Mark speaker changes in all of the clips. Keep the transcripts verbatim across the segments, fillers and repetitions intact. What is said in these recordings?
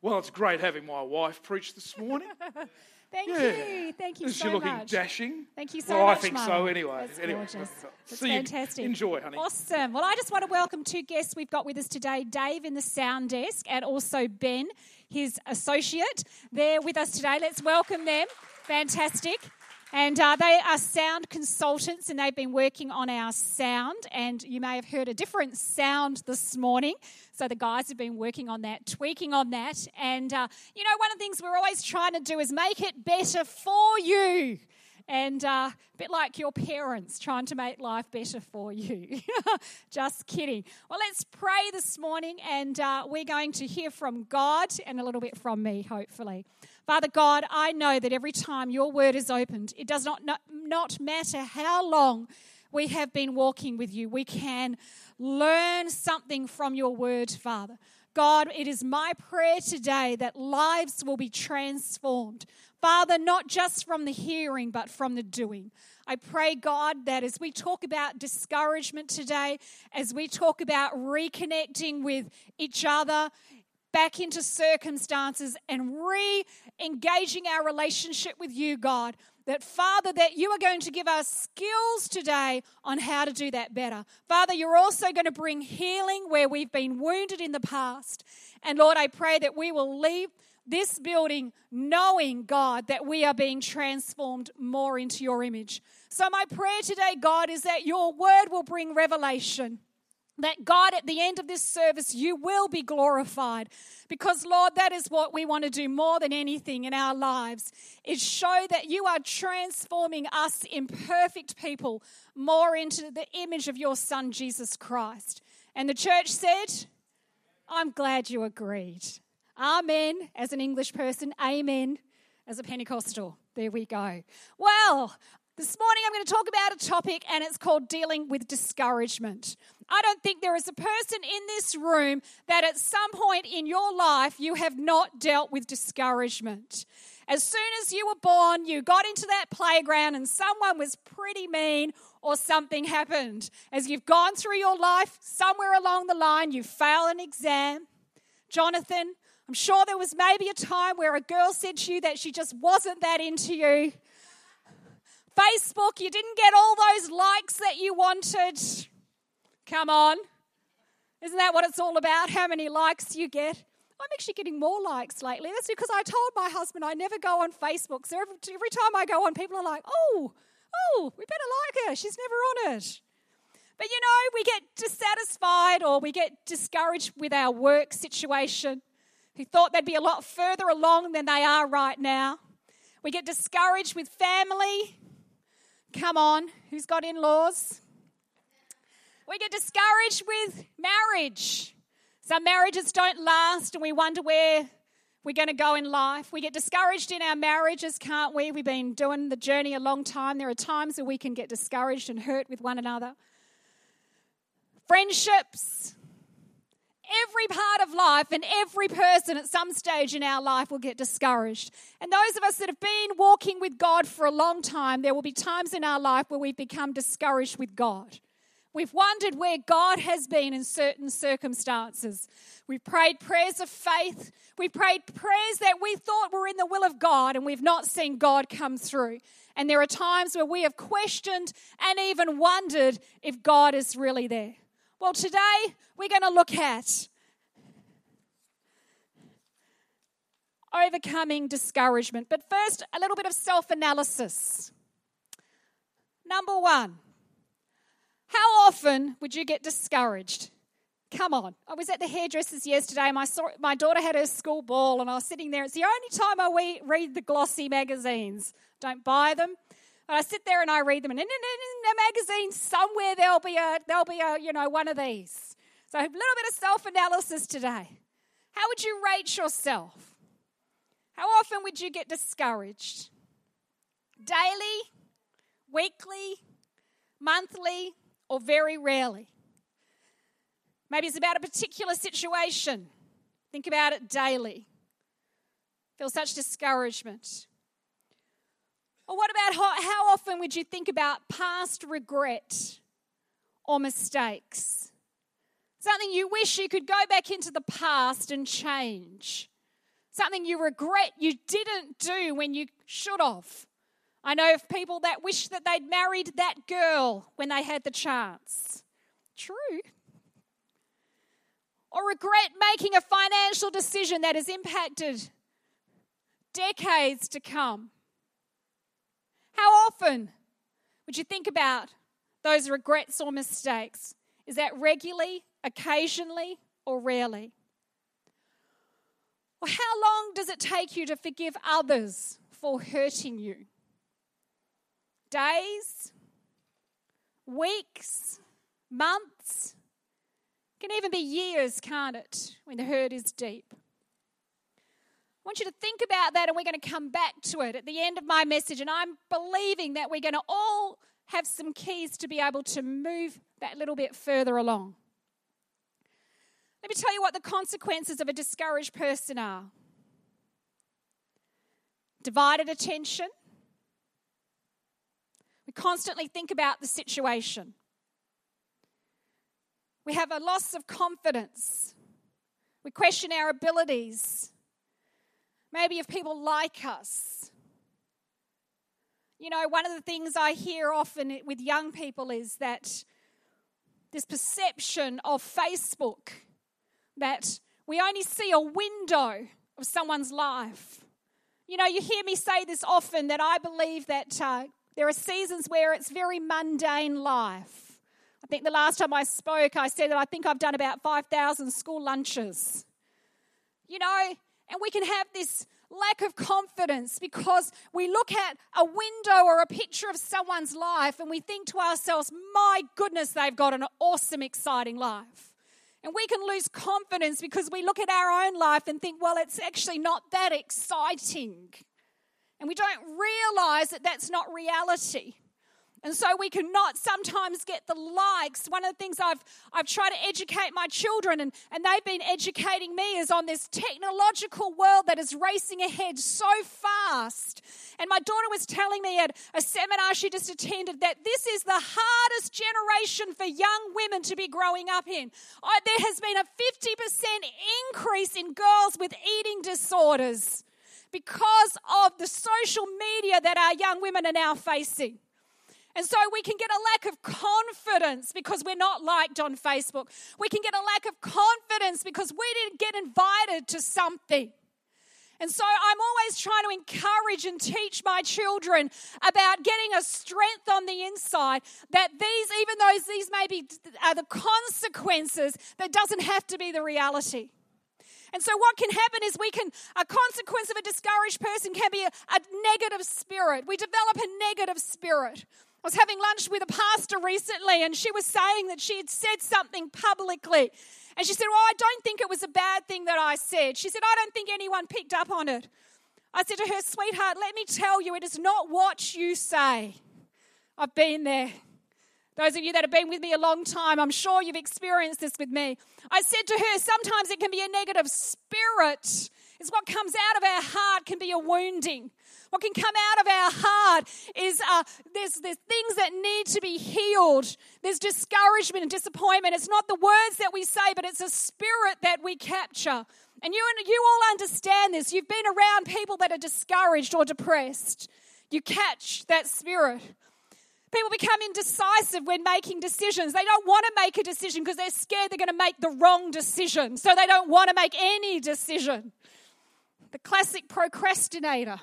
Speaker 1: Well, it's great having my wife preach this morning.
Speaker 2: Thank
Speaker 1: Yeah.
Speaker 2: you. Thank you
Speaker 1: Is
Speaker 2: so
Speaker 1: she looking
Speaker 2: much.
Speaker 1: dashing?
Speaker 2: Thank you so
Speaker 1: well,
Speaker 2: much,
Speaker 1: I think
Speaker 2: Mum.
Speaker 1: so anyway.
Speaker 2: That's
Speaker 1: anyway,
Speaker 2: gorgeous. That's
Speaker 1: see you.
Speaker 2: fantastic.
Speaker 1: Enjoy, honey.
Speaker 2: Awesome. Well, I just want to welcome two guests we've got with us today, Dave in the sound desk and also Ben, his associate. They're with us today. Let's welcome them. Fantastic. And uh, they are sound consultants and they've been working on our sound. And you may have heard a different sound this morning. So the guys have been working on that, tweaking on that. And, uh, you know, one of the things we're always trying to do is make it better for you. And uh, a bit like your parents trying to make life better for you. Just kidding. Well, let's pray this morning and uh, we're going to hear from God and a little bit from me, hopefully. Father God, I know that every time your word is opened, it does not, not, not matter how long we have been walking with you, we can learn something from your word, Father. God, it is my prayer today that lives will be transformed. Father, not just from the hearing, but from the doing. I pray, God, that as we talk about discouragement today, as we talk about reconnecting with each other, back into circumstances and re-engaging our relationship with you, God, that, Father, that you are going to give us skills today on how to do that better. Father, you're also going to bring healing where we've been wounded in the past. And, Lord, I pray that we will leave this building knowing, God, that we are being transformed more into your image. So my prayer today, God, is that your word will bring revelation. That, God, at the end of this service, you will be glorified. Because, Lord, that is what we want to do more than anything in our lives, is show that you are transforming us imperfect people more into the image of your Son, Jesus Christ. And the church said, I'm glad you agreed. Amen, as an English person. Amen, as a Pentecostal. There we go. Well, this morning I'm going to talk about a topic and it's called dealing with discouragement. I don't think there is a person in this room that at some point in your life you have not dealt with discouragement. As soon as you were born, you got into that playground and someone was pretty mean or something happened. As you've gone through your life, somewhere along the line you failed an exam. Jonathan, I'm sure there was maybe a time where a girl said to you that she just wasn't that into you. Facebook, you didn't get all those likes that you wanted. Come on. Isn't that what it's all about? How many likes you get? I'm actually getting more likes lately. That's because I told my husband I never go on Facebook. So every, every time I go on, people are like, oh, oh, we better like her. She's never on it. But you know, we get dissatisfied or we get discouraged with our work situation. Who thought they'd be a lot further along than they are right now. We get discouraged with family. Come on, who's got in-laws? We get discouraged with marriage. Some marriages don't last and we wonder where we're going to go in life. We get discouraged in our marriages, can't we? We've been doing the journey a long time. There are times where we can get discouraged and hurt with one another. Friendships. Every part of life and every person at some stage in our life will get discouraged. And those of us that have been walking with God for a long time, there will be times in our life where we've become discouraged with God. We've wondered where God has been in certain circumstances. We've prayed prayers of faith. We've prayed prayers that we thought were in the will of God and we've not seen God come through. And there are times where we have questioned and even wondered if God is really there. Well, today we're going to look at overcoming discouragement. But first, a little bit of self-analysis. Number one, how often would you get discouraged? Come on. I was at the hairdresser's yesterday. My, my daughter had her school ball and I was sitting there. It's the only time I read the glossy magazines. Don't buy them. And I sit there and I read them, and in, in, in a magazine somewhere there'll be a there'll be a you know one of these. So a little bit of self-analysis today. How would you rate yourself? How often would you get discouraged? Daily, weekly, monthly, or very rarely? Maybe it's about a particular situation. Think about it daily. Feel such discouragement. Or what about how, how often would you think about past regret or mistakes? Something you wish you could go back into the past and change. Something you regret you didn't do when you should have. I know of people that wish that they'd married that girl when they had the chance. True. Or regret making a financial decision that has impacted decades to come. How often would you think about those regrets or mistakes? Is that regularly, occasionally, or rarely? Or how long does it take you to forgive others for hurting you? Days? Weeks? Months? It can even be years, can't it, when the hurt is deep? I want you to think about that, and we're going to come back to it at the end of my message, and I'm believing that we're going to all have some keys to be able to move that little bit further along. Let me tell you what the consequences of a discouraged person are. Divided attention. We constantly think about the situation. We have a loss of confidence. We question our abilities. Maybe if people like us. You know, one of the things I hear often with young people is that this perception of Facebook, that we only see a window of someone's life. You know, you hear me say this often, that I believe that uh, there are seasons where it's very mundane life. I think the last time I spoke, I said that I think I've done about five thousand school lunches. You know, and we can have this lack of confidence because we look at a window or a picture of someone's life and we think to ourselves, my goodness, they've got an awesome, exciting life. And we can lose confidence because we look at our own life and think, well, it's actually not that exciting. And we don't realize that that's not reality. And so we cannot sometimes get the likes. One of the things I've I've tried to educate my children, and, and they've been educating me, is on this technological world that is racing ahead so fast. And my daughter was telling me at a seminar she just attended that this is the hardest generation for young women to be growing up in. Oh, there has been a fifty percent increase in girls with eating disorders because of the social media that our young women are now facing. And so we can get a lack of confidence because we're not liked on Facebook. We can get a lack of confidence because we didn't get invited to something. And so I'm always trying to encourage and teach my children about getting a strength on the inside, that these, even though these may be are the consequences, that doesn't have to be the reality. And so what can happen is we can, a consequence of a discouraged person can be a, a negative spirit. We develop a negative spirit. I was having lunch with a pastor recently, and she was saying that she had said something publicly. And she said, well, I don't think it was a bad thing that I said. She said, I don't think anyone picked up on it. I said to her, sweetheart, let me tell you, it is not what you say. I've been there. Those of you that have been with me a long time, I'm sure you've experienced this with me. I said to her, sometimes it can be a negative spirit. It's what comes out of our heart can be a wounding. What can come out of our heart is uh, there's, there's things that need to be healed. There's discouragement and disappointment. It's not the words that we say, but it's a spirit that we capture. And you, you all understand this. You've been around people that are discouraged or depressed. You catch that spirit. People become indecisive when making decisions. They don't want to make a decision because they're scared they're going to make the wrong decision. So they don't want to make any decision. The classic procrastinator.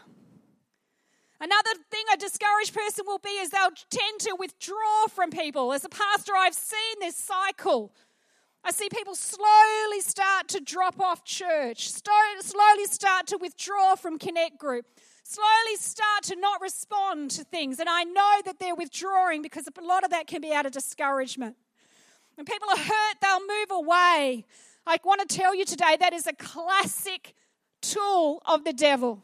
Speaker 2: Another thing a discouraged person will be is they'll tend to withdraw from people. As a pastor, I've seen this cycle. I see people slowly start to drop off church, slowly start to withdraw from Connect Group, slowly start to not respond to things. And I know that they're withdrawing because a lot of that can be out of discouragement. When people are hurt, they'll move away. I want to tell you today that is a classic tool of the devil.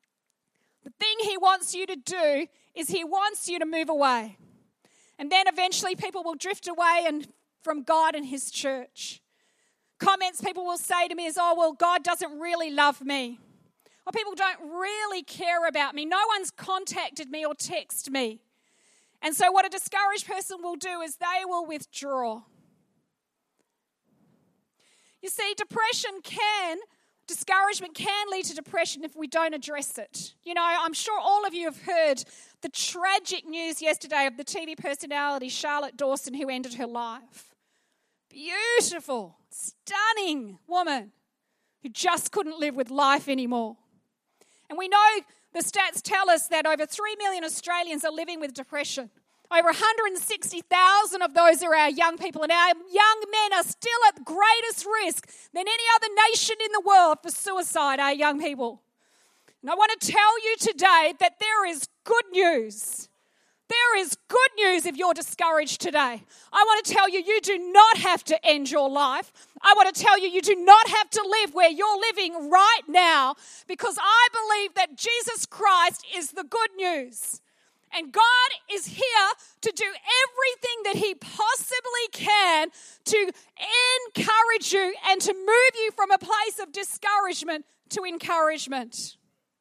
Speaker 2: The thing he wants you to do is he wants you to move away. And then eventually people will drift away and from God and his church. Comments people will say to me is, oh, well, God doesn't really love me. Or people don't really care about me. No one's contacted me or texted me. And so what a discouraged person will do is they will withdraw. You see, depression can discouragement can lead to depression if we don't address it. You know, I'm sure all of you have heard the tragic news yesterday of the T V personality Charlotte Dawson, who ended her life. Beautiful, stunning woman who just couldn't live with life anymore. And we know the stats tell us that over three million Australians are living with depression. Over one hundred sixty thousand of those are our young people, and our young men are still at greatest risk than any other nation in the world for suicide, our young people. And I want to tell you today that there is good news. There is good news if you're discouraged today. I want to tell you, you do not have to end your life. I want to tell you, you do not have to live where you're living right now, because I believe that Jesus Christ is the good news. And God is here to do everything that He possibly can to encourage you and to move you from a place of discouragement to encouragement.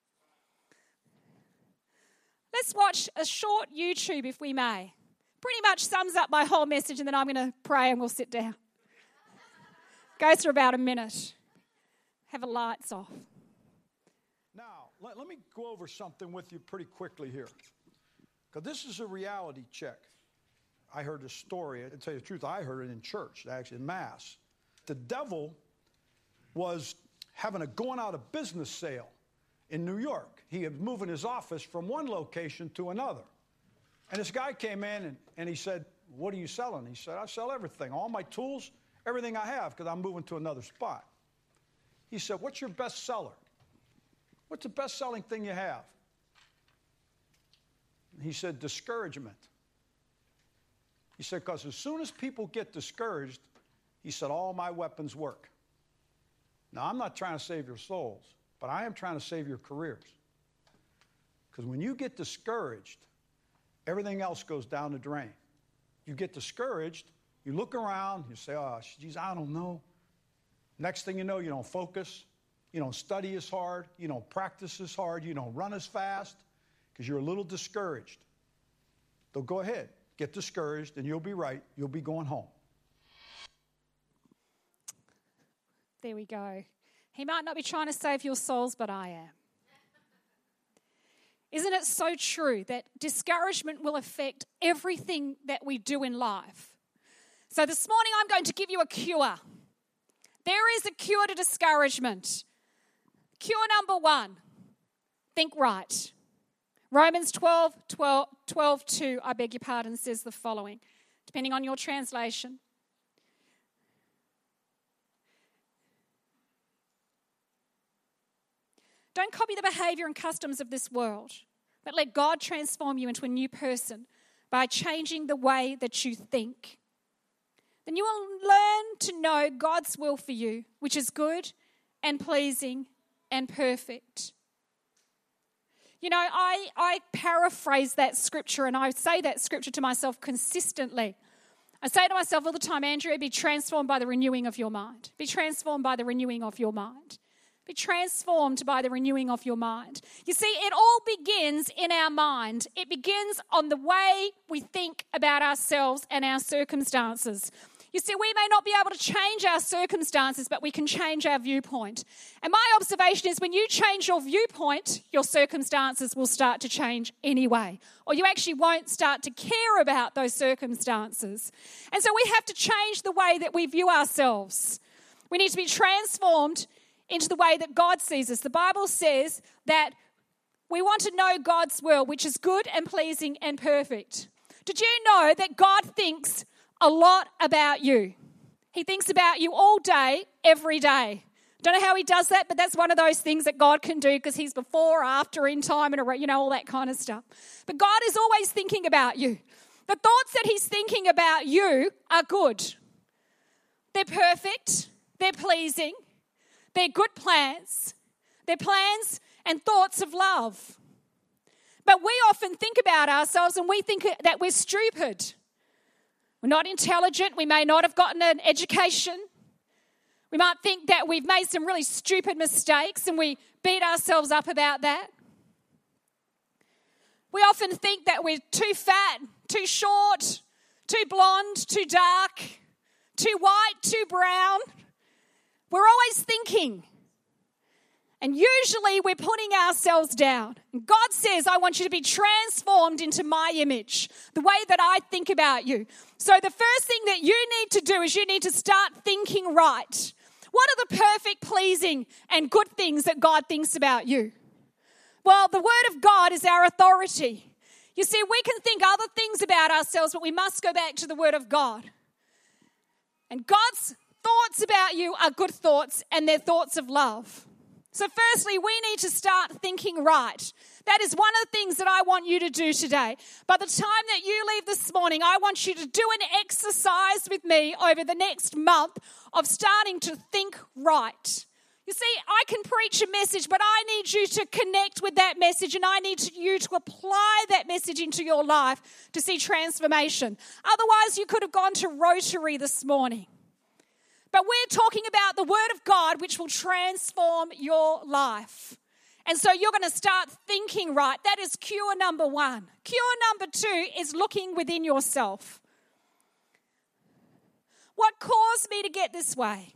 Speaker 2: Let's watch a short YouTube, if we may. Pretty much sums up my whole message, and then I'm going to pray and we'll sit down. Goes for about a minute. Have the lights off.
Speaker 3: Now, let, let me go over something with you pretty quickly here. Because this is a reality check. I heard a story. To tell you the truth, I heard it in church, actually in Mass. The devil was having a going out of business sale in New York. He was moving his office from one location to another. And this guy came in and, and he said, "What are you selling?" He said, "I sell everything, all my tools, everything I have, because I'm moving to another spot." He said, "What's your best seller? What's the best-selling thing you have?" He said, "Discouragement." He said, "Because as soon as people get discouraged," he said, "all my weapons work." Now, I'm not trying to save your souls, but I am trying to save your careers. Because when you get discouraged, everything else goes down the drain. You get discouraged, you look around, you say, "Oh, geez, I don't know." Next thing you know, you don't focus, you don't study as hard, you don't practice as hard, you don't run as fast, because you're a little discouraged. So go ahead, get discouraged, and you'll be right. You'll be going home.
Speaker 2: There we go. He might not be trying to save your souls, but I am. Isn't it so true that discouragement will affect everything that we do in life? So this morning I'm going to give you a cure. There is a cure to discouragement. Cure number one, think right. Romans twelve, twelve, twelve two, I beg your pardon, says the following, depending on your translation. Don't copy the behavior and customs of this world, but let God transform you into a new person by changing the way that you think. Then you will learn to know God's will for you, which is good and pleasing and perfect. You know, I, I paraphrase that scripture, and I say that scripture to myself consistently. I say to myself all the time, "Andrea, be transformed by the renewing of your mind. Be transformed by the renewing of your mind. Be transformed by the renewing of your mind." You see, it all begins in our mind. It begins on the way we think about ourselves and our circumstances. You see, we may not be able to change our circumstances, but we can change our viewpoint. And my observation is when you change your viewpoint, your circumstances will start to change anyway. Or you actually won't start to care about those circumstances. And so we have to change the way that we view ourselves. We need to be transformed into the way that God sees us. The Bible says that we want to know God's will, which is good and pleasing and perfect. Did you know that God thinks a lot about you? He thinks about you all day, every day. Don't know how He does that, but that's one of those things that God can do because He's before, after, in time, and you know, all that kind of stuff. But God is always thinking about you. The thoughts that He's thinking about you are good. They're perfect. They're pleasing. They're good plans. They're plans and thoughts of love. But we often think about ourselves and we think that we're stupid. We're not intelligent. We may not have gotten an education. We might think that we've made some really stupid mistakes and we beat ourselves up about that. We often think that we're too fat, too short, too blonde, too dark, too white, too brown. We're always thinking. And usually we're putting ourselves down. And God says, I want you to be transformed into my image, the way that I think about you. So the first thing that you need to do is you need to start thinking right. What are the perfect, pleasing, and good things that God thinks about you? Well, the Word of God is our authority. You see, we can think other things about ourselves, but we must go back to the Word of God. And God's thoughts about you are good thoughts, and they're thoughts of love. So firstly, we need to start thinking right. That is one of the things that I want you to do today. By the time that you leave this morning, I want you to do an exercise with me over the next month of starting to think right. You see, I can preach a message, but I need you to connect with that message, and I need you to apply that message into your life to see transformation. Otherwise, you could have gone to Rotary this morning. But we're talking about the Word of God, which will transform your life. And so you're going to start thinking right. That is cure number one. Cure number two is looking within yourself. What caused me to get this way?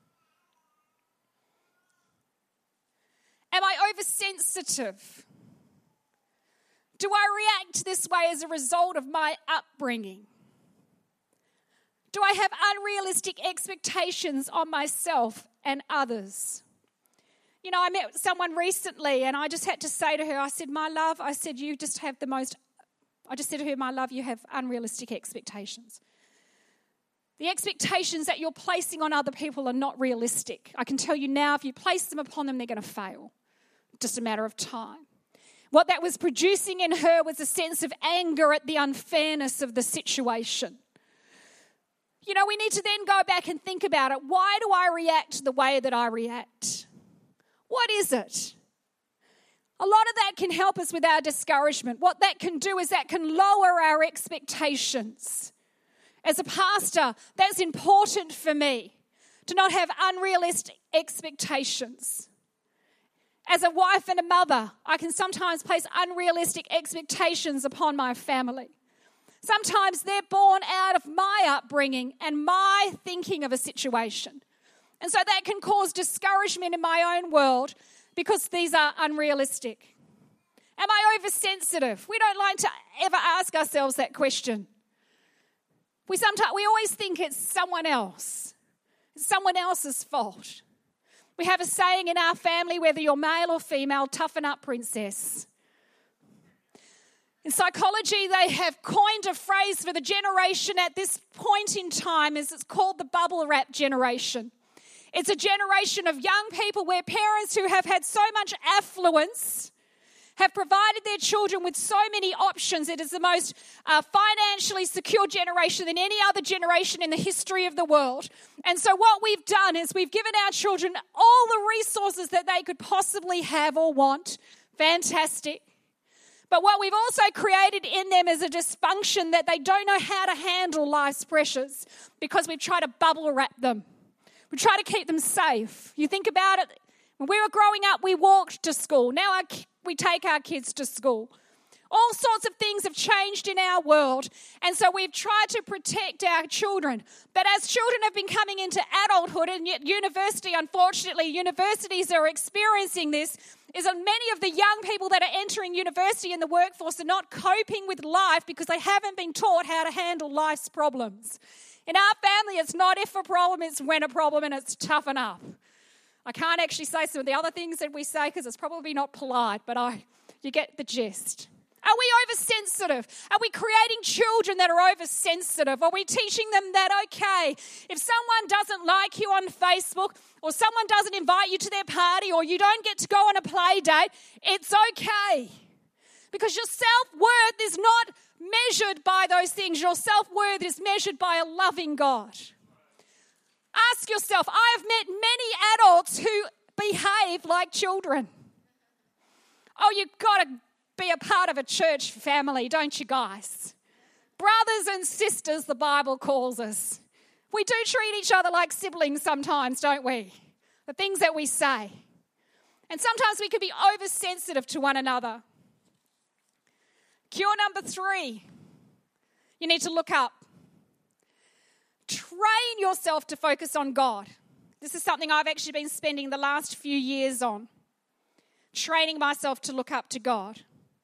Speaker 2: Am I oversensitive? Do I react this way as a result of my upbringing? Do I have unrealistic expectations on myself and others? You know, I met someone recently and I just had to say to her, I said, my love, I said, you just have the most, I just said to her, my love, you have unrealistic expectations. The expectations that you're placing on other people are not realistic. I can tell you now, if you place them upon them, they're going to fail. Just a matter of time. What that was producing in her was a sense of anger at the unfairness of the situation. You know, we need to then go back and think about it. Why do I react the way that I react? What is it? A lot of that can help us with our discouragement. What that can do is that can lower our expectations. As a pastor, that's important for me, to not have unrealistic expectations. As a wife and a mother, I can sometimes place unrealistic expectations upon my family. Sometimes they're born out of my upbringing and my thinking of a situation. And so that can cause discouragement in my own world because these are unrealistic. Am I oversensitive? We don't like to ever ask ourselves that question. We sometimes we always think it's someone else. It's someone else's fault. We have a saying in our family, whether you're male or female, toughen up, princess. In psychology, they have coined a phrase for the generation at this point in time, is it's called the bubble wrap generation. It's a generation of young people where parents who have had so much affluence have provided their children with so many options. It is the most uh, financially secure generation than any other generation in the history of the world. And so what we've done is we've given our children all the resources that they could possibly have or want. Fantastic. But what we've also created in them is a dysfunction that they don't know how to handle life's pressures because we've tried to bubble wrap them. We try to keep them safe. You think about it, when we were growing up, we walked to school. Now our, we take our kids to school. All sorts of things have changed in our world, and so we've tried to protect our children. But as children have been coming into adulthood and yet university, unfortunately, universities are experiencing this, is that many of the young people that are entering university in the workforce are not coping with life because they haven't been taught how to handle life's problems. In our family, it's not if a problem, it's when a problem, and it's toughen up. I can't actually say some of the other things that we say because it's probably not polite, but I, you get the gist. Are we oversensitive? Are we creating children that are oversensitive? Are we teaching them that, okay, if someone doesn't like you on Facebook or someone doesn't invite you to their party or you don't get to go on a play date, it's okay? Because your self-worth is not measured by those things. Your self-worth is measured by a loving God. Ask yourself, I have met many adults who behave like children. Oh, you've got to be a part of a church family, don't you guys? Brothers and sisters, the Bible calls us. We do treat each other like siblings sometimes, don't we? The things that we say. And sometimes we can be oversensitive to one another. Cure number three, you need to look up. Train yourself to focus on God. This is something I've actually been spending the last few years on. training myself to look up to God.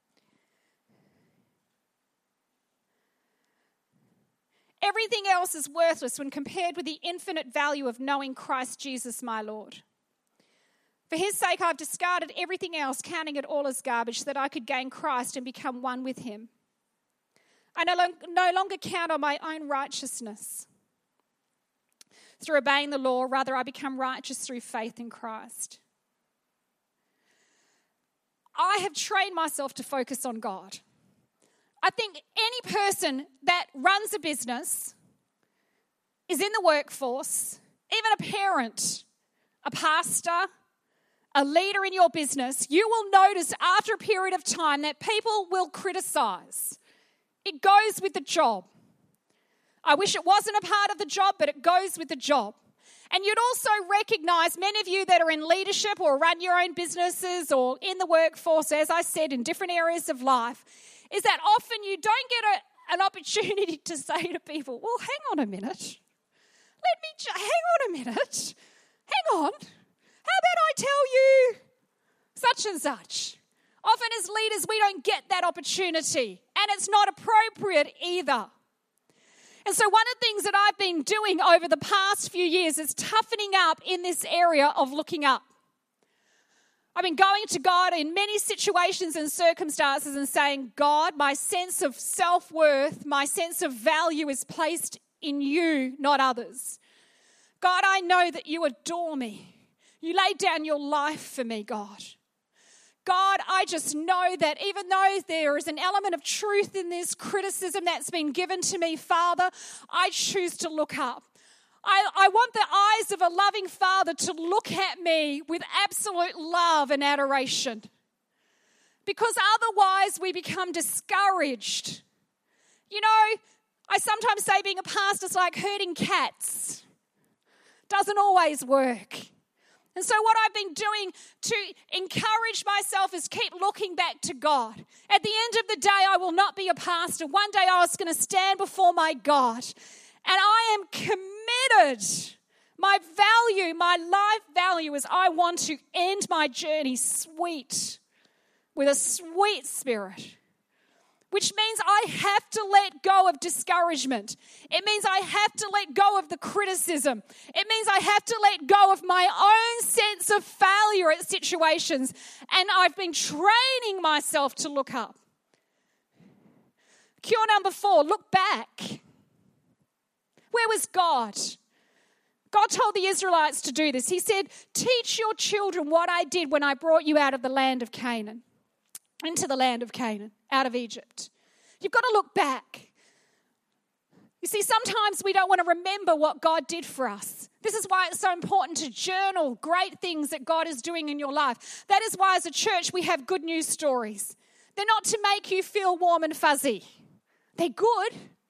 Speaker 2: Everything else is worthless when compared with the infinite value of knowing Christ Jesus, my Lord. For his sake, I've discarded everything else, counting it all as garbage, so that I could gain Christ and become one with him. I no, long, no longer count on my own righteousness through obeying the law. Rather, I become righteous through faith in Christ. I have trained myself to focus on God. I think any person that runs a business, is in the workforce, even a parent, a pastor, a leader in your business, you will notice after a period of time that people will criticize. It goes with the job. I wish it wasn't a part of the job, but it goes with the job. And you'd also recognize, many of you that are in leadership or run your own businesses or in the workforce, as I said, in different areas of life, is that often you don't get a, an opportunity to say to people, well, hang on a minute. Let me, ju- hang on a minute. Hang on. How about I tell you such and such? Often as leaders, we don't get that opportunity, and it's not appropriate either. And so one of the things that I've been doing over the past few years is toughening up in this area of looking up. I've been going to God in many situations and circumstances and saying, God, my sense of self-worth, my sense of value is placed in you, not others. God, I know that you adore me. You laid down your life for me, God. God, I just know that even though there is an element of truth in this criticism that's been given to me, Father, I choose to look up. I, I want the eyes of a loving Father to look at me with absolute love and adoration. Because otherwise we become discouraged. You know, I sometimes say being a pastor is like herding cats. Doesn't always work. And so what I've been doing to encourage myself is keep looking back to God. At the end of the day, I will not be a pastor. One day I was going to stand before my God. And I am committed. My value, my life value is I want to end my journey sweet, with a sweet spirit. Which means I have to let go of discouragement. It means I have to let go of the criticism. It means I have to let go of my own sense of failure at situations. And I've been training myself to look up. Cure number four, look back. Where was God? God told the Israelites to do this. He said, teach your children what I did when I brought you out of the land of Canaan. Into the land of Canaan, out of Egypt. You've got to look back. You see, sometimes we don't want to remember what God did for us. This is why it's so important to journal great things that God is doing in your life. That is why as a church we have good news stories. They're not to make you feel warm and fuzzy. They're good.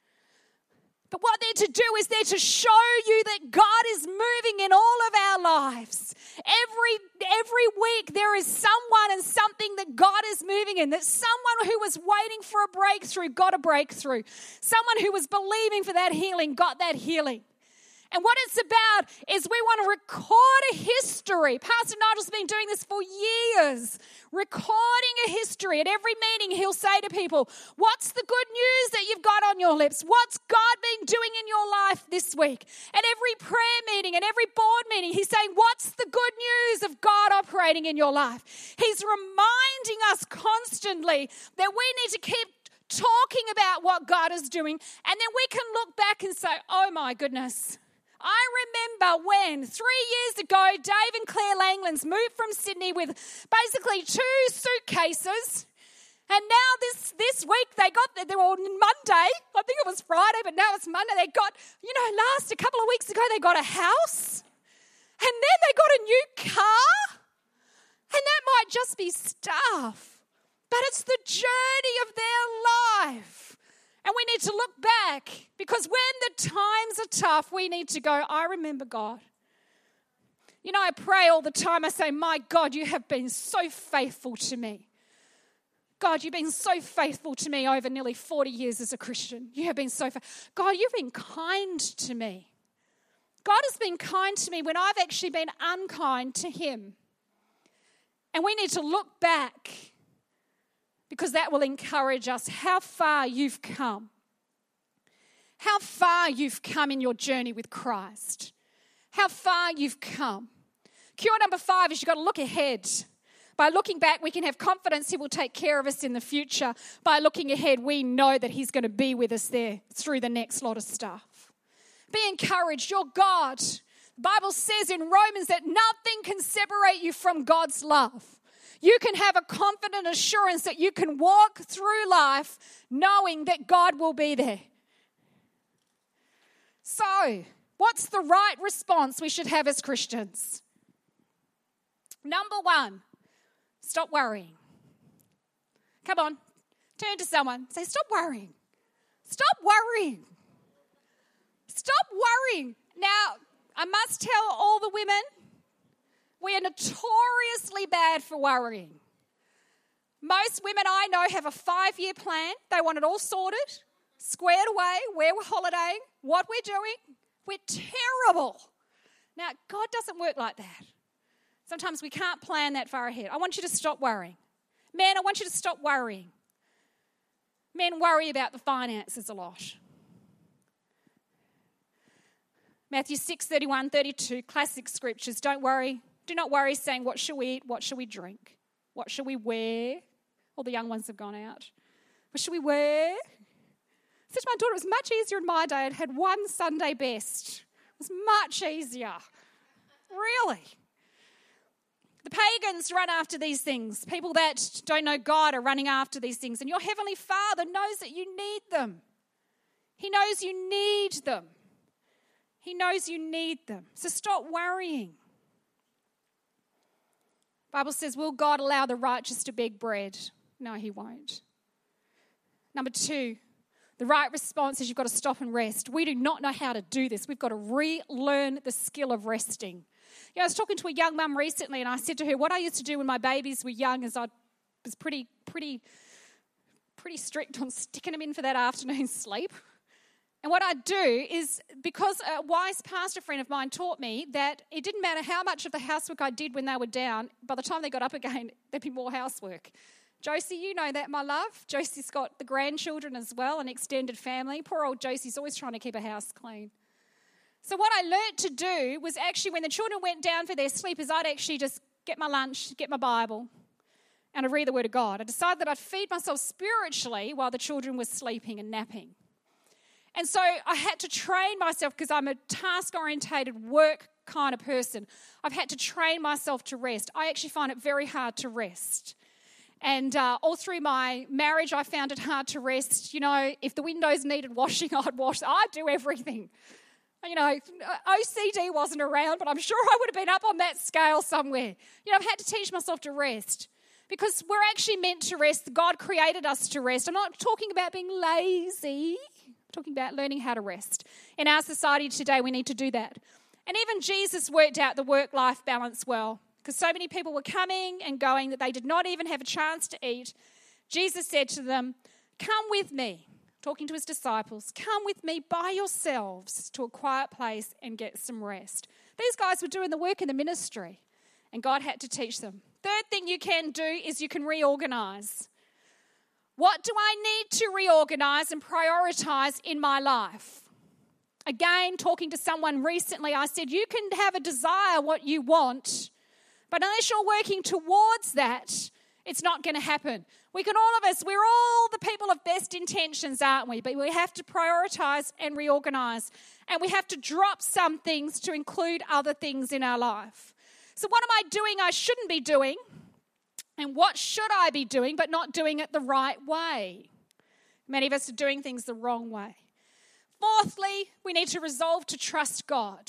Speaker 2: But what they're to do is they're to show you that God is moving in all of our lives. Every, every week there is someone and something that God is moving in. That someone who was waiting for a breakthrough got a breakthrough. Someone who was believing for that healing got that healing. And what it's about is we want to record a history. Pastor Nigel's been doing this for years, recording a history. At every meeting, he'll say to people, what's the good news that you've got on your lips? What's God been doing in your life this week? At every prayer meeting, at every board meeting, he's saying, what's the good news of God operating in your life? He's reminding us constantly that we need to keep talking about what God is doing, and then we can look back and say, oh my goodness, I remember when three years ago, Dave and Claire Langlands moved from Sydney with basically two suitcases. And now this, this week they got, they were on Monday, I think it was Friday, but now it's Monday. They got, you know, last a couple of weeks ago, they got a house. And then they got a new car. And that might just be stuff. But it's the journey of their life. And we need to look back, because when the times are tough, we need to go, I remember God. You know, I pray all the time. I say, my God, you have been so faithful to me. God, you've been so faithful to me over nearly forty years as a Christian. You have been so faithful. God, you've been kind to me. God has been kind to me when I've actually been unkind to him. And we need to look back, because that will encourage us how far you've come. How far you've come in your journey with Christ. How far you've come. Cure number five is you've got to look ahead. By looking back, we can have confidence He will take care of us in the future. By looking ahead, we know that He's going to be with us there through the next lot of stuff. Be encouraged. Your God. The Bible says in Romans that nothing can separate you from God's love. You can have a confident assurance that you can walk through life knowing that God will be there. So, what's the right response we should have as Christians? Number one, stop worrying. Come on, turn to someone. Say, stop worrying. Stop worrying. Stop worrying. Now, I must tell all the women, we are notoriously bad for worrying. Most women I know have a five-year plan. They want it all sorted, squared away, where we're holidaying, what we're doing. We're terrible. Now, God doesn't work like that. Sometimes we can't plan that far ahead. I want you to stop worrying. Men, I want you to stop worrying. Men worry about the finances a lot. Matthew six, thirty-one, thirty-two, classic scriptures. Don't worry. Do not worry saying, what shall we eat? What shall we drink? What shall we wear? All the young ones have gone out. What shall we wear? I said to my daughter, it was much easier in my day. I'd had one Sunday best. It was much easier. Really. The pagans run after these things. People that don't know God are running after these things. And your Heavenly Father knows that you need them. He knows you need them. He knows you need them. So stop worrying. The Bible says, will God allow the righteous to beg bread? No, He won't. Number two, the right response is you've got to stop and rest. We do not know how to do this. We've got to relearn the skill of resting. You know, I was talking to a young mum recently, and I said to her, what I used to do when my babies were young is I was pretty, pretty, pretty strict on sticking them in for that afternoon sleep. And what I'd do is, because a wise pastor friend of mine taught me that it didn't matter how much of the housework I did when they were down, by the time they got up again, there'd be more housework. Josie, you know that, my love. Josie's got the grandchildren as well, an extended family. Poor old Josie's always trying to keep her house clean. So what I learnt to do was actually when the children went down for their sleep is I'd actually just get my lunch, get my Bible, and I'd read the Word of God. I decided that I'd feed myself spiritually while the children were sleeping and napping. And so I had to train myself, because I'm a task-orientated work kind of person. I've had to train myself to rest. I actually find it very hard to rest. And uh, all through my marriage, I found it hard to rest. You know, if the windows needed washing, I'd wash. I'd do everything. You know, O C D wasn't around, but I'm sure I would have been up on that scale somewhere. You know, I've had to teach myself to rest, because we're actually meant to rest. God created us to rest. I'm not talking about being lazy. I'm talking about learning how to rest. In our society today, we need to do that. And even Jesus worked out the work-life balance well, because so many people were coming and going that they did not even have a chance to eat. Jesus said to them, come with me. Talking to his disciples, come with me by yourselves to a quiet place and get some rest. These guys were doing the work in the ministry, and God had to teach them. Third thing you can do is you can reorganize. What do I need to reorganize and prioritize in my life? Again, talking to someone recently, I said, you can have a desire what you want, but unless you're working towards that, it's not going to happen. We can all of us, we're all the people of best intentions, aren't we? But we have to prioritize and reorganize. And we have to drop some things to include other things in our life. So what am I doing I shouldn't be doing? And what should I be doing but not doing it the right way? Many of us are doing things the wrong way. Fourthly, we need to resolve to trust God.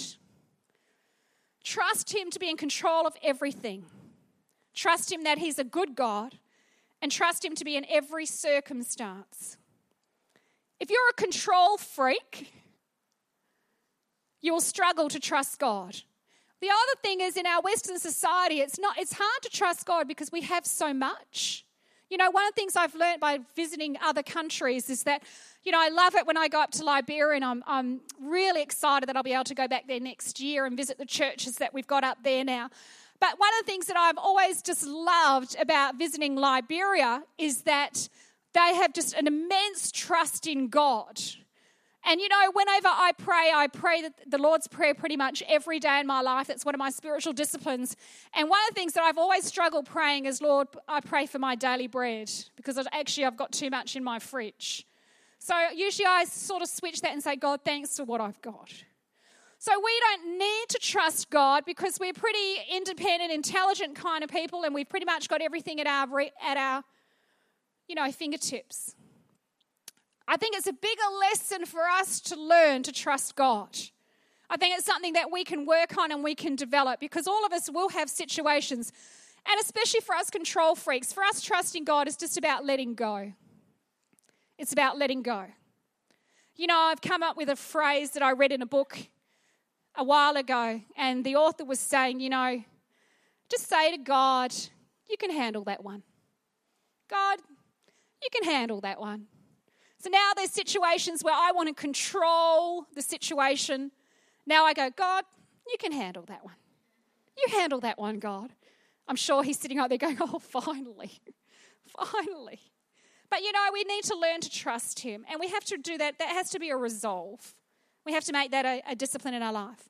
Speaker 2: Trust Him to be in control of everything. Trust Him that He's a good God, and trust Him to be in every circumstance. If you're a control freak, you will struggle to trust God. The other thing is, in our Western society, it's not it's hard to trust God because we have so much. You know, one of the things I've learned by visiting other countries is that, you know, I love it when I go up to Liberia, and I'm, I'm really excited that I'll be able to go back there next year and visit the churches that we've got up there now. But one of the things that I've always just loved about visiting Liberia is that they have just an immense trust in God. And, you know, whenever I pray, I pray the Lord's Prayer pretty much every day in my life. That's one of my spiritual disciplines. And one of the things that I've always struggled praying is, Lord, I pray for my daily bread, because actually I've got too much in my fridge. So usually I sort of switch that and say, God, thanks for what I've got. So we don't need to trust God because we're pretty independent, intelligent kind of people, and we've pretty much got everything at our, at our you know, fingertips. I think it's a bigger lesson for us to learn to trust God. I think it's something that we can work on and we can develop, because all of us will have situations, and especially for us control freaks, for us trusting God is just about letting go. It's about letting go. You know, I've come up with a phrase that I read in a book a while ago, and the author was saying, you know, just say to God, you can handle that one. God, you can handle that one. So now there's situations where I want to control the situation. Now I go, God, you can handle that one. You handle that one, God. I'm sure he's sitting out there going, oh, finally, finally. But, you know, we need to learn to trust him, and we have to do that. That has to be a resolve. We have to make that a, a discipline in our life.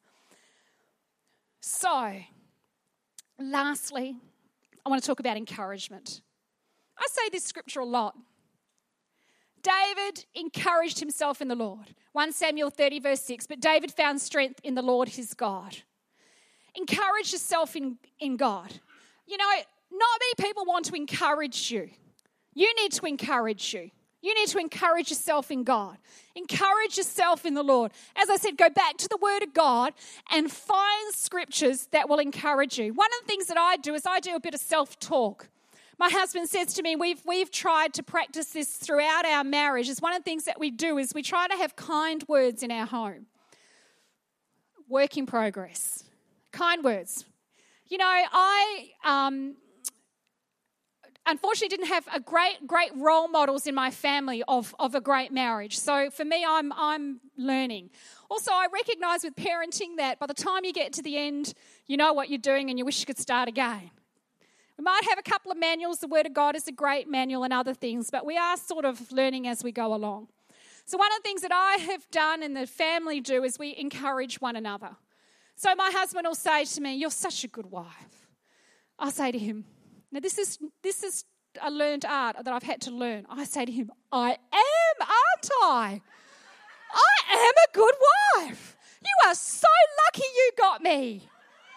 Speaker 2: So, lastly, I want to talk about encouragement. I say this scripture a lot. David encouraged himself in the Lord. First Samuel thirty verse six, but David found strength in the Lord his God. Encourage yourself in, in God. You know, not many people want to encourage you. You need to encourage you. You need to encourage yourself in God. Encourage yourself in the Lord. As I said, go back to the Word of God and find scriptures that will encourage you. One of the things that I do is I do a bit of self-talk. My husband says to me, we've we've tried to practice this throughout our marriage. It's one of the things that we do is we try to have kind words in our home. Work in progress. Kind words. You know, I... Um, Unfortunately, didn't have a great, great role models in my family of, of a great marriage. So for me, I'm I'm learning. Also, I recognise with parenting that by the time you get to the end, you know what you're doing and you wish you could start again. We might have a couple of manuals. The Word of God is a great manual and other things, but we are sort of learning as we go along. So one of the things that I have done and the family do is we encourage one another. So my husband will say to me, you're such a good wife. I'll say to him, now, this is this is a learned art that I've had to learn. I say to him, I am, aren't I? I am a good wife. You are so lucky you got me.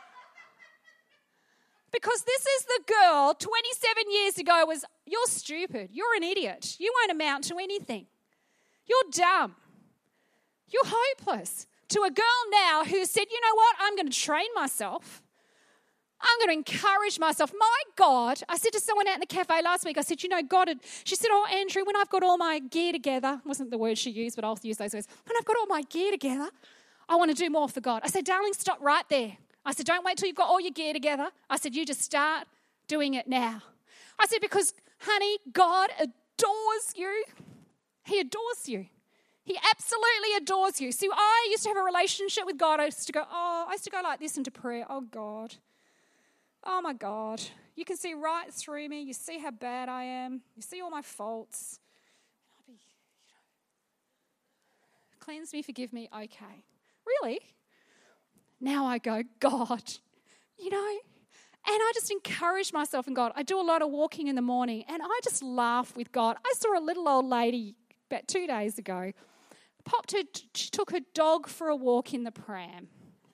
Speaker 2: Because this is the girl twenty-seven years ago was, you're stupid. You're an idiot. You won't amount to anything. You're dumb. You're hopeless. To a girl now who said, you know what, I'm going to train myself. I'm going to encourage myself. My God, I said to someone out in the cafe last week, I said, you know, God, had, she said, oh, Andrew, when I've got all my gear together, wasn't the word she used, but I'll use those words. When I've got all my gear together, I want to do more for God. I said, darling, stop right there. I said, don't wait till you've got all your gear together. I said, you just start doing it now. I said, because, honey, God adores you. He adores you. He absolutely adores you. See, I used to have a relationship with God. I used to go, oh, I used to go like this into prayer. Oh, God. Oh, my God, you can see right through me. You see how bad I am. You see all my faults. I'd be, you know, cleanse me, forgive me, okay. Really? Now I go, God, you know, and I just encourage myself in God. I do a lot of walking in the morning, and I just laugh with God. I saw a little old lady about two days ago, popped her, she took her dog for a walk in the pram.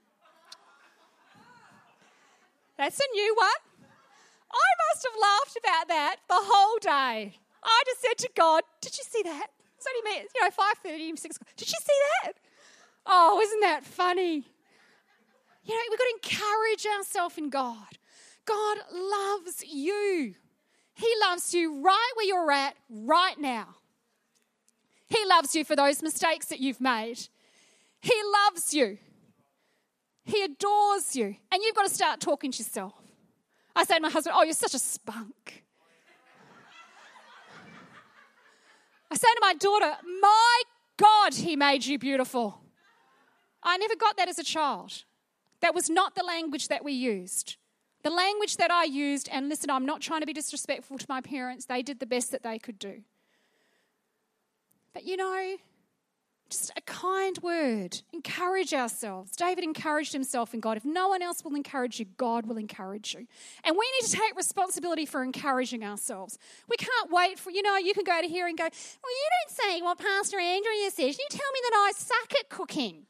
Speaker 2: That's a new one. I must have laughed about that the whole day. I just said to God, did you see that? It's only me, you know, five thirty, six o'clock. Did you see that? Oh, isn't that funny? You know, we've got to encourage ourselves in God. God loves you. He loves you right where you're at right now. He loves you for those mistakes that you've made. He loves you. He adores you. And you've got to start talking to yourself. I say to my husband, oh, you're such a spunk. I say to my daughter, my God, he made you beautiful. I never got that as a child. That was not the language that we used. The language that I used, and listen, I'm not trying to be disrespectful to my parents. They did the best that they could do. But you know, just a kind word. Encourage ourselves. David encouraged himself in God. If no one else will encourage you, God will encourage you. And we need to take responsibility for encouraging ourselves. We can't wait for, you know, you can go to here and go, well, you don't say what Pastor Andrea says. You tell me that I suck at cooking.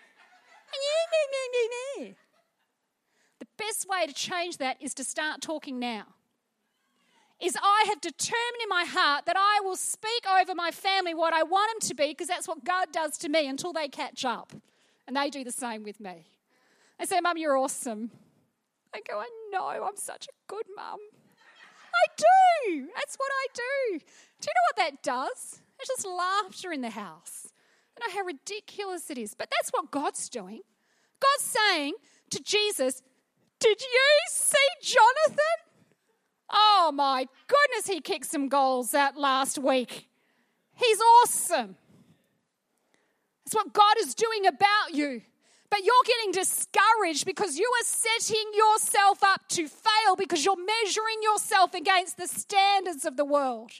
Speaker 2: The best way to change that is to start talking now. Is I have determined in my heart that I will speak over my family what I want them to be, because that's what God does to me until they catch up. And they do the same with me. They say, Mum, you're awesome. I go, I know, I'm such a good mum. I do. That's what I do. Do you know what that does? It's just laughter in the house. I know how ridiculous it is, but that's what God's doing. God's saying to Jesus, did you see Jonathan? Oh my goodness, he kicked some goals that last week. He's awesome. That's what God is doing about you. But you're getting discouraged because you are setting yourself up to fail because you're measuring yourself against the standards of the world.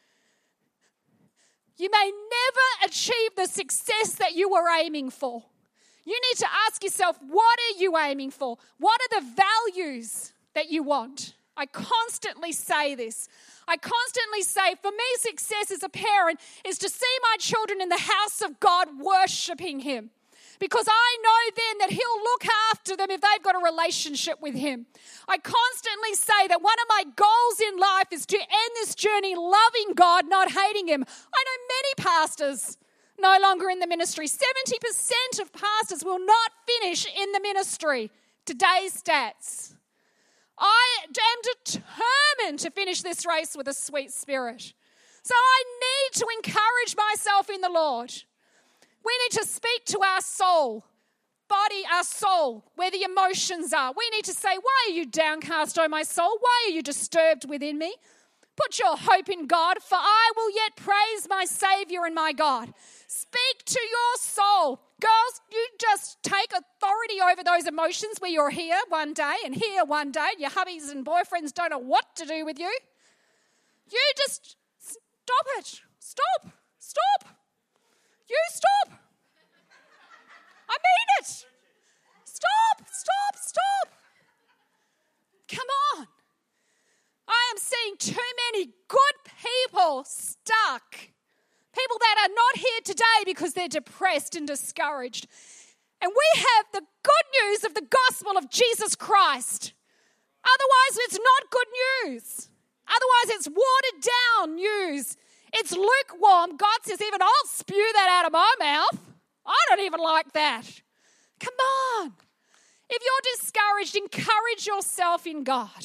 Speaker 2: You may never achieve the success that you were aiming for. You need to ask yourself, what are you aiming for? What are the values that you want? I constantly say this. I constantly say, for me, success as a parent is to see my children in the house of God worshiping Him. Because I know then that He'll look after them if they've got a relationship with Him. I constantly say that one of my goals in life is to end this journey loving God, not hating Him. I know many pastors no longer in the ministry. seventy percent of pastors will not finish in the ministry. Today's stats. I am determined to finish this race with a sweet spirit. So I need to encourage myself in the Lord. We need to speak to our soul, body, our soul, where the emotions are. We need to say, why are you downcast, O my soul? Why are you disturbed within me? Put your hope in God, for I will yet praise my Savior and my God. Speak to your soul. Girls, you just take authority over those emotions where you're here one day and here one day, and your hubbies and boyfriends don't know what to do with you. You just stop it. Stop. Stop. You stop. I mean it. Stop, stop, stop. Come on. I am seeing too many good people stuck. People that are not here today because they're depressed and discouraged. And we have the good news of the gospel of Jesus Christ. Otherwise, it's not good news. Otherwise, it's watered down news. It's lukewarm. God says, even I'll spew that out of my mouth. I don't even like that. Come on. If you're discouraged, encourage yourself in God.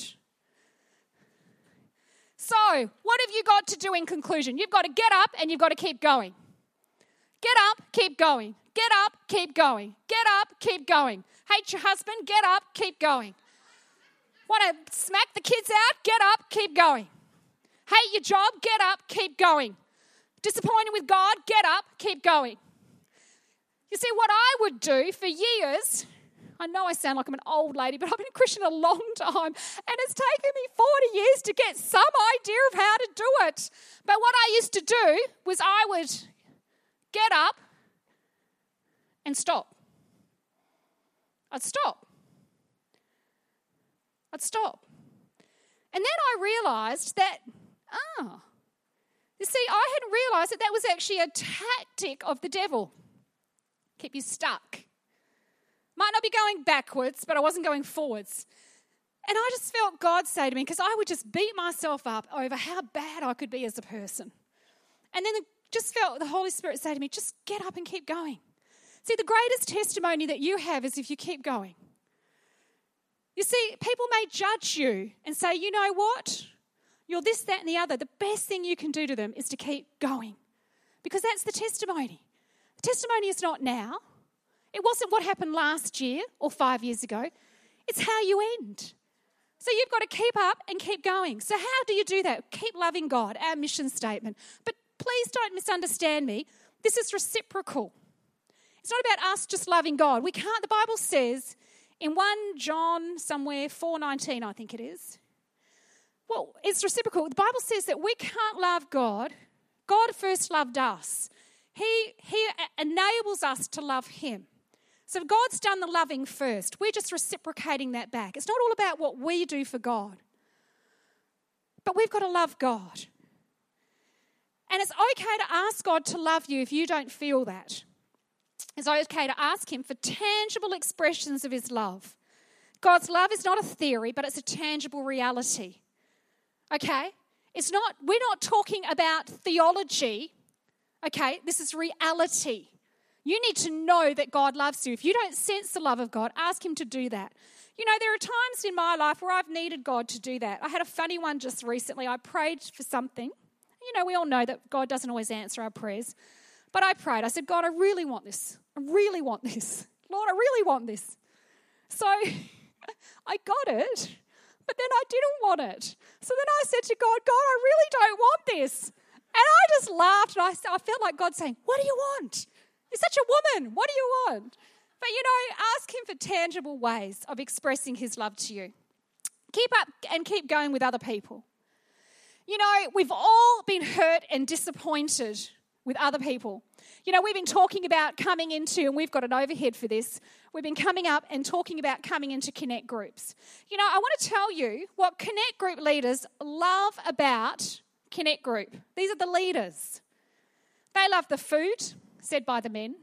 Speaker 2: So, what have you got to do in conclusion? You've got to get up and you've got to keep going. Get up, keep going. Get up, keep going. Get up, keep going. Hate your husband? Get up, keep going. Want to smack the kids out? Get up, keep going. Hate your job? Get up, keep going. Disappointed with God? Get up, keep going. You see, what I would do for years, I know I sound like I'm an old lady, but I've been a Christian a long time, and it's taken me forty years to get some idea of how to do it. But what I used to do was I would get up and stop. I'd stop. I'd stop. And then I realised that, ah, you see, I hadn't realised that that was actually a tactic of the devil. Keep you stuck. Might not be going backwards, but I wasn't going forwards. And I just felt God say to me, because I would just beat myself up over how bad I could be as a person. And then just felt the Holy Spirit say to me, just get up and keep going. See, the greatest testimony that you have is if you keep going. You see, people may judge you and say, you know what? You're this, that, and the other. The best thing you can do to them is to keep going. Because that's the testimony. The testimony is not now. It wasn't what happened last year or five years ago. It's how you end. So you've got to keep up and keep going. So how do you do that? Keep loving God, our mission statement. But please don't misunderstand me. This is reciprocal. It's not about us just loving God. We can't, the Bible says In First John somewhere, four nineteen I think it is. Well, it's reciprocal. The Bible says that we can't love God. God first loved us. He, he enables us to love him. So God's done the loving first. We're just reciprocating that back. It's not all about what we do for God. But we've got to love God. And it's okay to ask God to love you if you don't feel that. It's okay to ask him for tangible expressions of his love. God's love is not a theory, but it's a tangible reality. Okay? It's not, we're not talking about theology. Okay? This is reality. You need to know that God loves you. If you don't sense the love of God, ask him to do that. You know, there are times in my life where I've needed God to do that. I had a funny one just recently. I prayed for something. You know, we all know that God doesn't always answer our prayers. But I prayed. I said, God, I really want this. I really want this. Lord, I really want this. So I got it, but then I didn't want it. So then I said to God, God, I really don't want this. And I just laughed, and I, I felt like God saying, what do you want? You're such a woman. What do you want? But, you know, ask him for tangible ways of expressing his love to you. Keep up and keep going with other people. You know, we've all been hurt and disappointed with other people. You know, we've been talking about coming into, and we've got an overhead for this, we've been coming up and talking about coming into Connect groups. You know, I want to tell you what Connect group leaders love about Connect group. These are the leaders. They love the food, said by the men.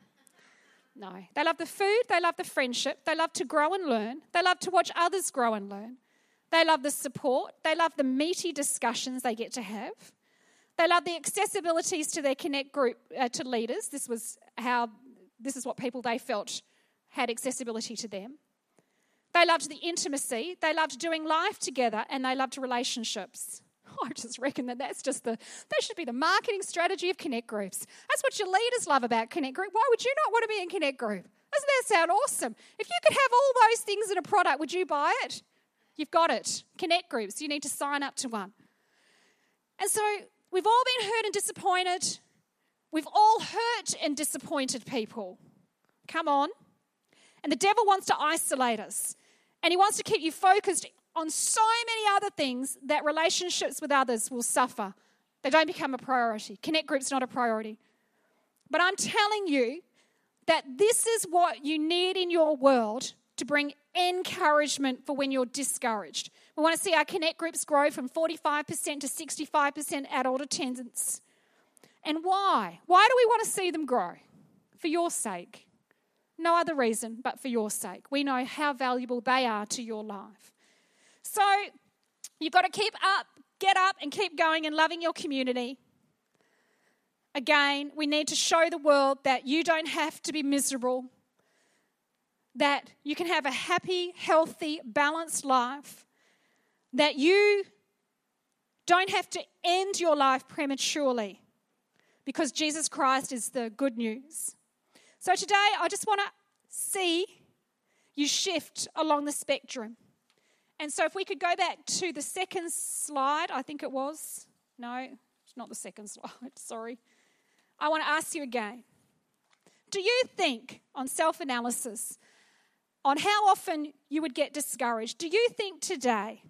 Speaker 2: No, they love the food, they love the friendship, they love to grow and learn, they love to watch others grow and learn. They love the support, they love the meaty discussions they get to have. They love the accessibilities to their Connect group, uh, to leaders. This was how, this is what people they felt had accessibility to them. They loved the intimacy, they loved doing life together, and they loved relationships. I just reckon that that's just the, that should be the marketing strategy of Connect groups. That's what your leaders love about Connect group. Why would you not want to be in Connect group? Doesn't that sound awesome? If you could have all those things in a product, would you buy it? You've got it. Connect groups. You need to sign up to one. And so we've all been hurt and disappointed. We've all hurt and disappointed people. Come on. And the devil wants to isolate us. And he wants to keep you focused on so many other things that relationships with others will suffer. They don't become a priority. Connect group's not a priority. But I'm telling you that this is what you need in your world to bring encouragement for when you're discouraged. We want to see our Connect groups grow from forty-five percent to sixty-five percent adult attendance. And why? Why do we want to see them grow? For your sake. No other reason but for your sake. We know how valuable they are to your life. So you've got to keep up, get up and keep going and loving your community. Again, we need to show the world that you don't have to be miserable, that you can have a happy, healthy, balanced life, that you don't have to end your life prematurely because Jesus Christ is the good news. So today, I just want to see you shift along the spectrum. And so if we could go back to the second slide, I think it was. No, it's not the second slide, sorry. I want to ask you again. Do you think on self-analysis, on how often you would get discouraged, do you think today,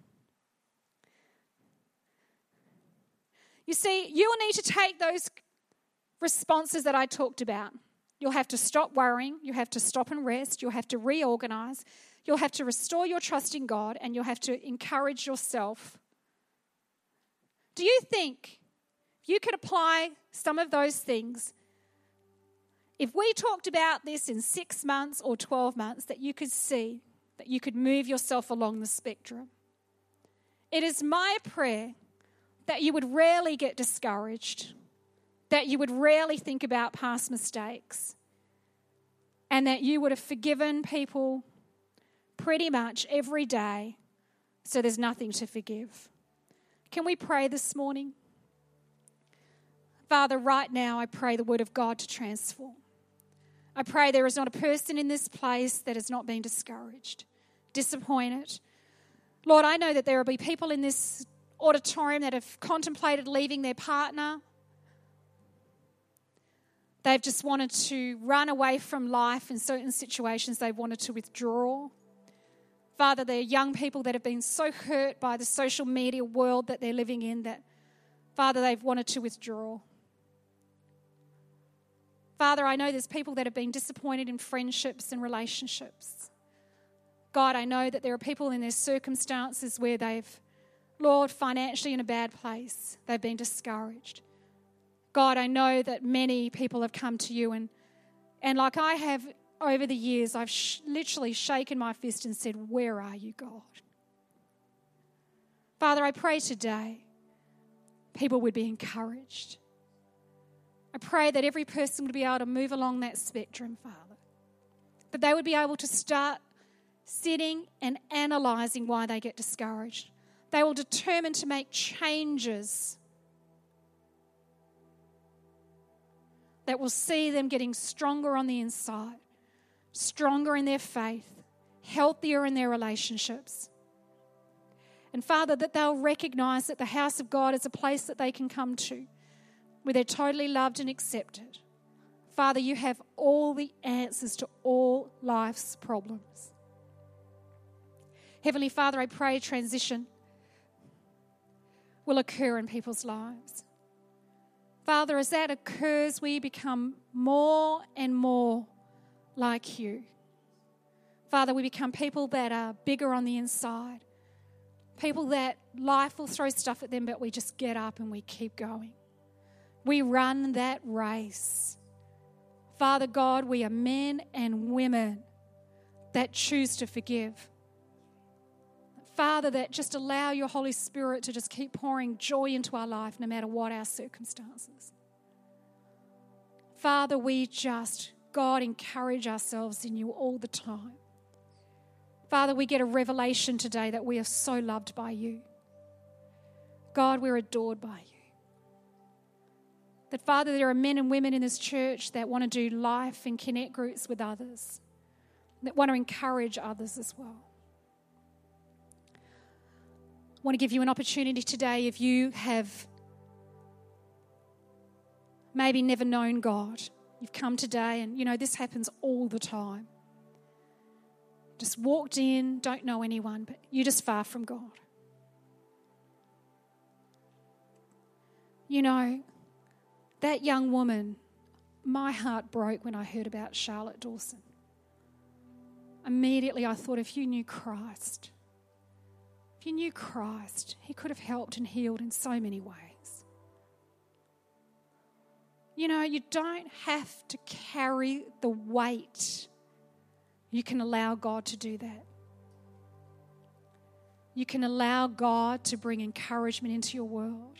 Speaker 2: you see, you will need to take those responses that I talked about. You'll have to stop worrying, you'll have to stop and rest, you'll have to reorganize, you'll have to restore your trust in God, and you'll have to encourage yourself. Do you think you could apply some of those things? If we talked about this in six months or twelve months, that you could see that you could move yourself along the spectrum. It is my prayer that you would rarely get discouraged, that you would rarely think about past mistakes, and that you would have forgiven people pretty much every day so there's nothing to forgive. Can we pray this morning? Father, right now I pray the word of God to transform. I pray there is not a person in this place that has not been discouraged, disappointed. Lord, I know that there will be people in this auditorium that have contemplated leaving their partner. They've just wanted to run away from life in certain situations. They've wanted to withdraw. Father, there are young people that have been so hurt by the social media world that they're living in that, Father, they've wanted to withdraw. Father, I know there's people that have been disappointed in friendships and relationships. God, I know that there are people in their circumstances where they've, Lord, financially in a bad place. They've been discouraged. God, I know that many people have come to you and, and like I have over the years, I've sh- literally shaken my fist and said, where are you, God? Father, I pray today people would be encouraged. I pray that every person would be able to move along that spectrum, Father. That they would be able to start sitting and analysing why they get discouraged. They will determine to make changes that will see them getting stronger on the inside, stronger in their faith, healthier in their relationships. And Father, that they'll recognise that the house of God is a place that they can come to where they're totally loved and accepted. Father, you have all the answers to all life's problems. Heavenly Father, I pray transition will occur in people's lives. Father, as that occurs, we become more and more like you. Father, we become people that are bigger on the inside. People that life will throw stuff at them, but we just get up and we keep going. We run that race. Father God, we are men and women that choose to forgive. Father, that just allow your Holy Spirit to just keep pouring joy into our life no matter what our circumstances. Father, we just, God, encourage ourselves in you all the time. Father, we get a revelation today that we are so loved by you. God, we're adored by you. That, Father, there are men and women in this church that want to do life and connect groups with others, that want to encourage others as well. I want to give you an opportunity today if you have maybe never known God. You've come today and, you know, this happens all the time. Just walked in, don't know anyone, but you're just far from God. You know, that young woman, my heart broke when I heard about Charlotte Dawson. Immediately I thought, if you knew Christ, if you knew Christ, he could have helped and healed in so many ways. You know, you don't have to carry the weight. You can allow God to do that. You can allow God to bring encouragement into your world.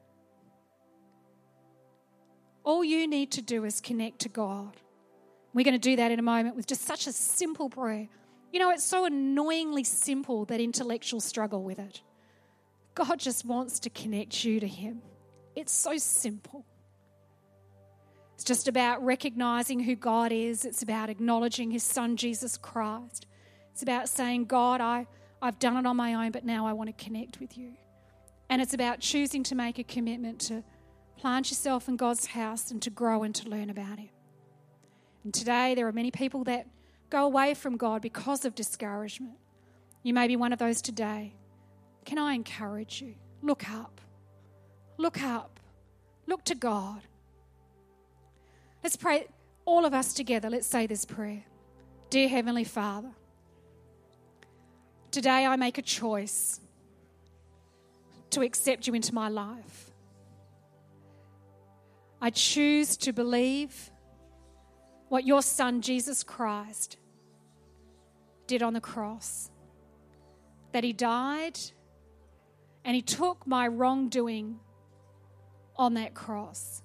Speaker 2: All you need to do is connect to God. We're going to do that in a moment with just such a simple prayer. You know, it's so annoyingly simple that intellectuals struggle with it. God just wants to connect you to him. It's so simple. It's just about recognizing who God is. It's about acknowledging his son, Jesus Christ. It's about saying, God, I, I've done it on my own, but now I want to connect with you. And it's about choosing to make a commitment to plant yourself in God's house and to grow and to learn about him. And today there are many people that go away from God because of discouragement. You may be one of those today. Can I encourage you? Look up. Look up. Look to God. Let's pray, all of us together. Let's say this prayer. Dear Heavenly Father, today I make a choice to accept you into my life. I choose to believe what your son, Jesus Christ, did on the cross. That he died and he took my wrongdoing on that cross.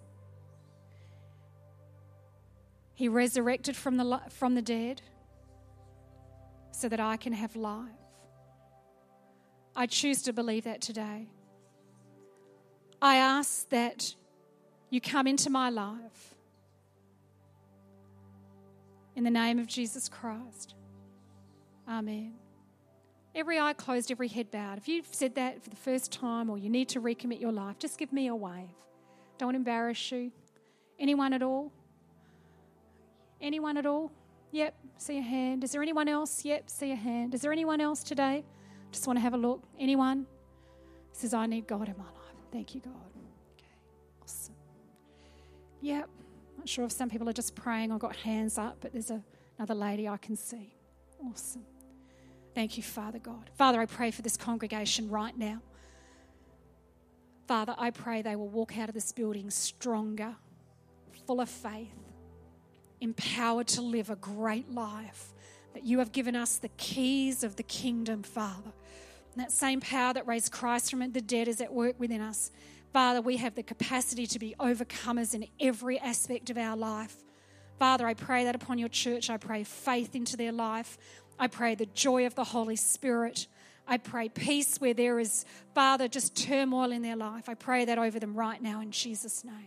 Speaker 2: He resurrected from the, from the dead so that I can have life. I choose to believe that today. I ask that you come into my life. In the name of Jesus Christ. Amen. Every eye closed, every head bowed. If you've said that for the first time or you need to recommit your life, just give me a wave. Don't want to embarrass you. Anyone at all? Anyone at all? Yep, see a hand. Is there anyone else? Yep, see a hand. Is there anyone else today? Just want to have a look. Anyone? Says, I need God in my life. Thank you, God. Okay, awesome. Yep, not sure if some people are just praying or got hands up, but there's a, another lady I can see. Awesome. Thank you, Father God. Father, I pray for this congregation right now. Father, I pray they will walk out of this building stronger, full of faith, empowered to live a great life, that you have given us the keys of the kingdom, Father. And that same power that raised Christ from the dead is at work within us. Father, we have the capacity to be overcomers in every aspect of our life. Father, I pray that upon your church. I pray faith into their life. I pray the joy of the Holy Spirit. I pray peace where there is, Father, just turmoil in their life. I pray that over them right now in Jesus' name.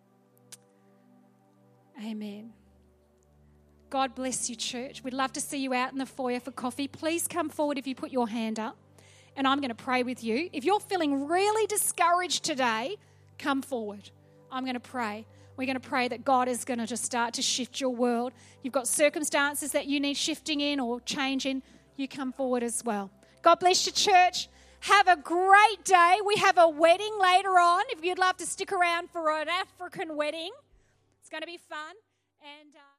Speaker 2: Amen. God bless you, church. We'd love to see you out in the foyer for coffee. Please come forward if you put your hand up, and I'm going to pray with you. If you're feeling really discouraged today, come forward. I'm going to pray. We're going to pray that God is going to just start to shift your world. You've got circumstances that you need shifting in or change in. You come forward as well. God bless you, church. Have a great day. We have a wedding later on. If you'd love to stick around for an African wedding, it's going to be fun. And... Uh